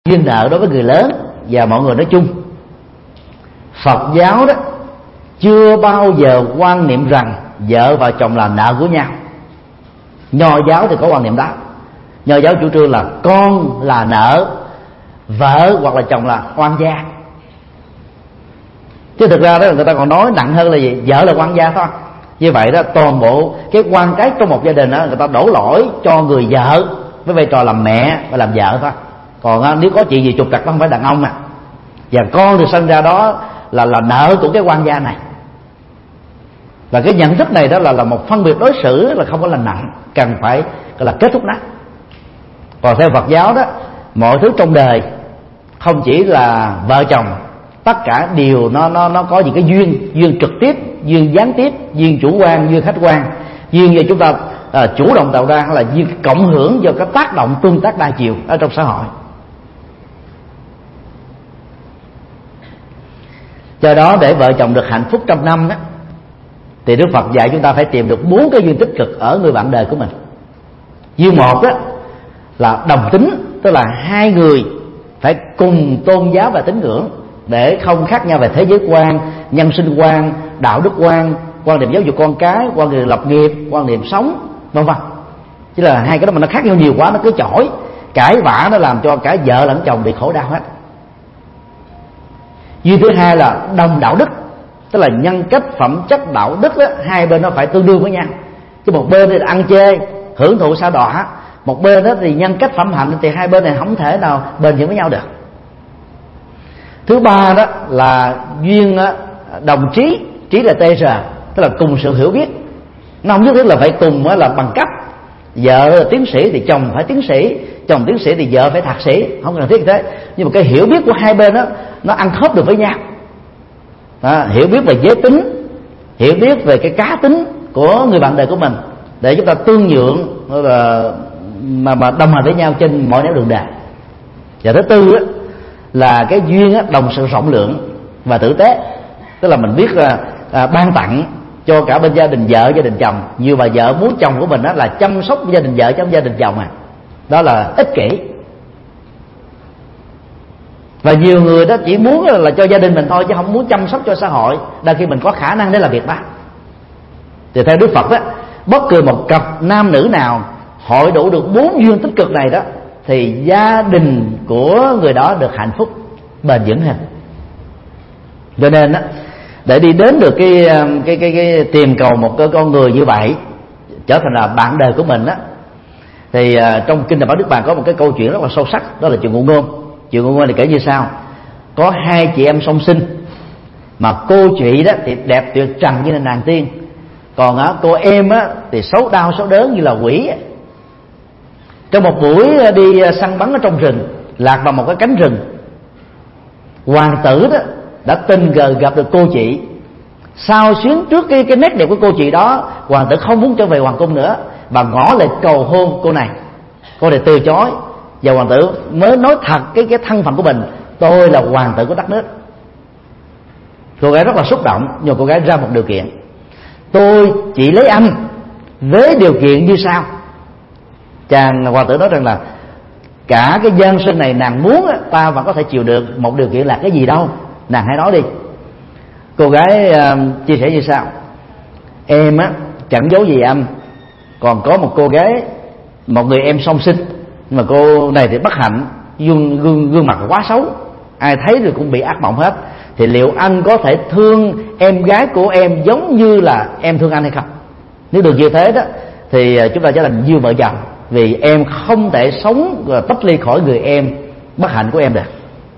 duyên nợ đối với người lớn và mọi người nói chung. Phật giáo đó chưa bao giờ quan niệm rằng vợ và chồng là nợ của nhau. Nho giáo thì có quan niệm đó. Nho giáo chủ trương là con là nợ, vợ hoặc là chồng là oan gia. Chứ thực ra đó người ta còn nói nặng hơn là gì? Vợ là oan gia thôi. Như vậy đó, toàn bộ cái quan cái trong một gia đình đó, người ta đổ lỗi cho người vợ với vai trò làm mẹ và làm vợ thôi. Còn nếu có chuyện gì trục trặc không phải đàn ông và con được sinh ra đó là nợ của cái quan gia này. Và cái nhận thức này đó là một phân biệt đối xử là không có lành mạnh, cần phải gọi là kết thúc nó. Còn theo Phật giáo đó, mọi thứ trong đời không chỉ là vợ chồng, tất cả đều nó có những cái duyên trực tiếp, duyên gián tiếp, duyên chủ quan, duyên khách quan, duyên do chúng ta chủ động tạo ra, hay là duyên cộng hưởng do cái tác động tương tác đa chiều ở trong xã hội. Do đó để vợ chồng được hạnh phúc trăm năm đó, thì Đức Phật dạy chúng ta phải tìm được 4 cái duyên tích cực ở người bạn đời của mình. Duyên một đó là đồng tính, tức là hai người phải cùng tôn giáo và tín ngưỡng để không khác nhau về thế giới quan, nhân sinh quan, đạo đức quan, quan điểm giáo dục con cái, quan điểm lập nghiệp, quan điểm sống, vân vân. Chứ là hai cái đó mà nó khác nhau nhiều quá, nó cứ chổi cãi vã, nó làm cho cả vợ lẫn chồng bị khổ đau hết. Duyên thứ hai là đồng đạo đức, tức là nhân cách phẩm chất đạo đức đó, hai bên nó phải tương đương với nhau. Chứ một bên thì ăn chơi hưởng thụ sa đọa, một bên đó thì nhân cách phẩm hạnh, thì hai bên này không thể nào bền vững với nhau được. Thứ ba đó là duyên đồng trí, trí là TR, tức là cùng sự hiểu biết. Nó không nhất thiết là phải cùng là bằng cấp. Vợ là tiến sĩ thì chồng phải tiến sĩ, chồng tiến sĩ thì vợ phải thạc sĩ, không cần thiết như thế. Nhưng mà cái hiểu biết của hai bên đó nó ăn khớp được với nhau. Hiểu biết về giới tính, hiểu biết về cái cá tính của người bạn đời của mình, để chúng ta tương nhượng mà đồng hành với nhau trên mọi nẻo đường đời. Và thứ tư đó, là cái duyên đồng sự rộng lượng và tử tế, tức là mình biết ban tặng cho cả bên gia đình vợ, gia đình chồng. Như bà vợ muốn chồng của mình đó là chăm sóc gia đình vợ trong gia đình chồng, đó là ích kỷ. Và nhiều người đó chỉ muốn là cho gia đình mình thôi, chứ không muốn chăm sóc cho xã hội, đôi khi mình có khả năng để làm việc đó. Thì theo Đức Phật đó, bất cứ một cặp nam nữ nào hội đủ được 4 duyên tích cực này đó, thì gia đình của người đó được hạnh phúc bền vững hơn. Cho nên đó, để đi đến được cái tìm cầu một cái con người như vậy trở thành là bạn đời của mình đó, thì trong kinh Đại Bảo Đức Bàn có một cái câu chuyện rất là sâu sắc, đó là chuyện ngụ ngôn. Chuyện ngụ ngôn thì kể như sau: có hai chị em song sinh, mà cô chị đó thì đẹp tuyệt trần như là nàng tiên, còn cô em á thì xấu đau xấu đớn như là quỷ. Trong một buổi đi săn bắn ở trong rừng, lạc vào một cái cánh rừng, hoàng tử đó đã tình cờ gặp được cô chị. Sao xuyến trước cái nét đẹp của cô chị đó, hoàng tử không muốn trở về hoàng cung nữa và ngỏ lời cầu hôn cô này. Cô này từ chối, và hoàng tử mới nói thật cái thân phận của mình: tôi là hoàng tử của đất nước. Cô gái rất là xúc động, nhưng cô gái ra một điều kiện: tôi chỉ lấy anh với điều kiện như sau. Chàng hoàng tử nói rằng là cả cái nhân sinh này nàng muốn ta vẫn có thể chịu được, một điều kiện là cái gì đâu, nàng hãy nói đi. Cô gái chia sẻ như sau: em á chẳng giấu gì anh, còn có một cô gái, một người em song sinh, nhưng mà cô này thì bất hạnh, gương mặt quá xấu, ai thấy rồi cũng bị ác mộng hết. Thì liệu anh có thể thương em gái của em giống như là em thương anh hay không? Nếu được như thế đó thì chúng ta trở thành duyên vợ chồng, vì em không thể sống tách ly khỏi người em bất hạnh của em được.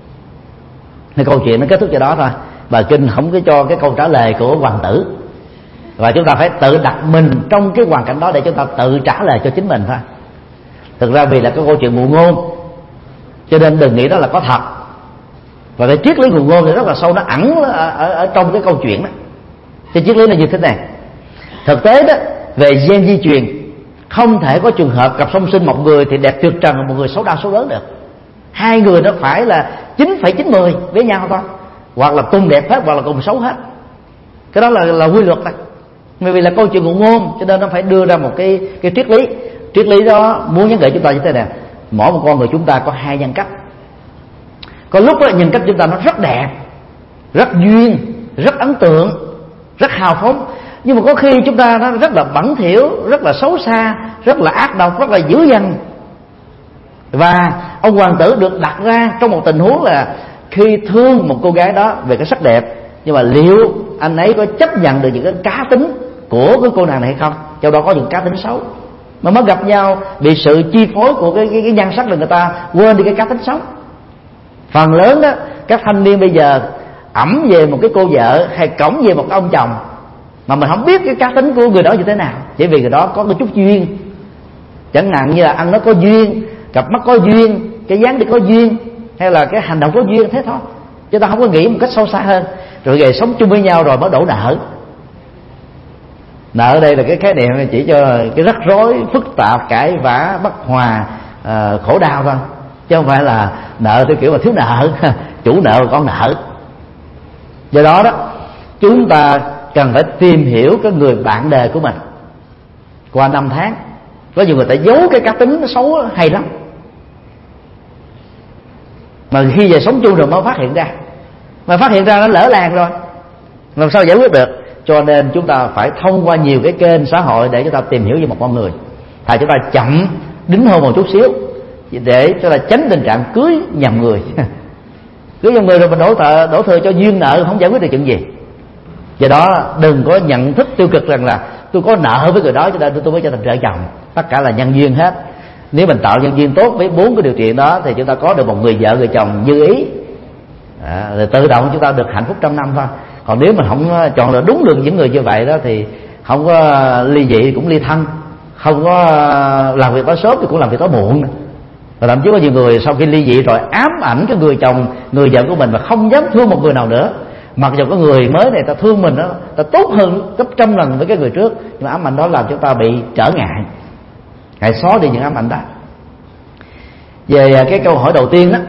Thì câu chuyện nó kết thúc cho đó thôi. Bà kinh không có cho cái câu trả lời của hoàng tử, và chúng ta phải tự đặt mình trong cái hoàn cảnh đó để chúng ta tự trả lời cho chính mình thôi. Thực ra vì là cái câu chuyện ngụ ngôn, cho nên đừng nghĩ đó là có thật. Và cái triết lý ngụ ngôn thì rất là sâu, nó ẩn ở trong cái câu chuyện đó. Cái triết lý là như thế này: thực tế đó, về gen di truyền, không thể có trường hợp cặp song sinh, một người thì đẹp tuyệt trần, một người xấu đau xấu đớn được. Hai người nó phải là 9,910 với nhau thôi, hoặc là cùng đẹp hết hoặc là cùng xấu hết. Cái đó là quy luật thôi. Vì là câu chuyện ngụ ngôn, cho nên nó phải đưa ra một cái triết lý. Triết lý đó muốn nhấn gợi chúng ta như thế này: mỗi một con người chúng ta có hai nhân cách, Có lúc đó, nhân cách chúng ta nó rất đẹp, rất duyên, rất ấn tượng, rất hào phóng, nhưng mà có khi chúng ta nó rất là bẩn thỉu, rất là xấu xa, rất là ác độc, rất là dữ dằn. Và ông hoàng tử được đặt ra trong một tình huống là khi thương một cô gái đó về cái sắc đẹp, nhưng mà liệu anh ấy có chấp nhận được những cái cá tính của cái cô nàng này hay không? Trong đó có những cá tính xấu, mà mới gặp nhau bị sự chi phối của cái nhan sắc là người ta quên đi cái cá tính xấu. Phần lớn đó các thanh niên bây giờ ẵm về một cái cô vợ hay cõng về một cái ông chồng mà mình không biết cái cá tính của người đó như thế nào, chỉ vì người đó có cái chút duyên, chẳng hạn như là ăn nó có duyên, cặp mắt có duyên, cái dáng đi có duyên, hay là cái hành động có duyên, thế thôi. Chúng ta không có nghĩ một cách sâu xa hơn. Rồi về sống chung với nhau rồi mới đổ nợ. Nợ ở đây là cái khái niệm chỉ cho cái rắc rối, phức tạp, cãi vã, bất hòa, khổ đau thôi, chứ không phải là nợ theo kiểu là thiếu nợ, chủ nợ và con nợ. Do đó đó, chúng ta cần phải tìm hiểu cái người bạn đời của mình qua 5 tháng. Có nhiều người ta giấu cái cá tính nó xấu hay lắm, mà khi về sống chung rồi mới phát hiện ra, mà phát hiện ra nó lỡ làng rồi, làm sao giải quyết được? Cho nên chúng ta phải thông qua nhiều cái kênh xã hội để chúng ta tìm hiểu về một con người. Thà chúng ta chậm đính hôn một chút xíu để cho ta tránh tình trạng cưới nhầm người. Cưới nhầm người rồi mình đổ thừa cho duyên nợ, không giải quyết được chuyện gì. Do đó đừng có nhận thức tiêu cực rằng là tôi có nợ với người đó cho nên tôi mới trở thành vợ chồng. Tất cả là nhân duyên hết. Nếu mình tạo nhân duyên tốt với 4 cái điều kiện đó thì chúng ta có được một người vợ người chồng như ý, rồi tự động chúng ta được hạnh phúc trăm năm thôi. Còn nếu mình không chọn lựa đúng được những người như vậy đó thì không có ly dị cũng ly thân, không có làm việc tối sớm thì cũng làm việc tối muộn. Và thậm chí có nhiều người sau khi ly dị rồi ám ảnh cái người chồng, người vợ của mình và không dám thương một người nào nữa, mặc dù có người mới này ta thương mình đó, ta tốt hơn gấp trăm lần với cái người trước, nhưng mà ám ảnh đó làm chúng ta bị trở ngại. Hãy xóa đi những ám ảnh đó. Về cái câu hỏi đầu tiên đó,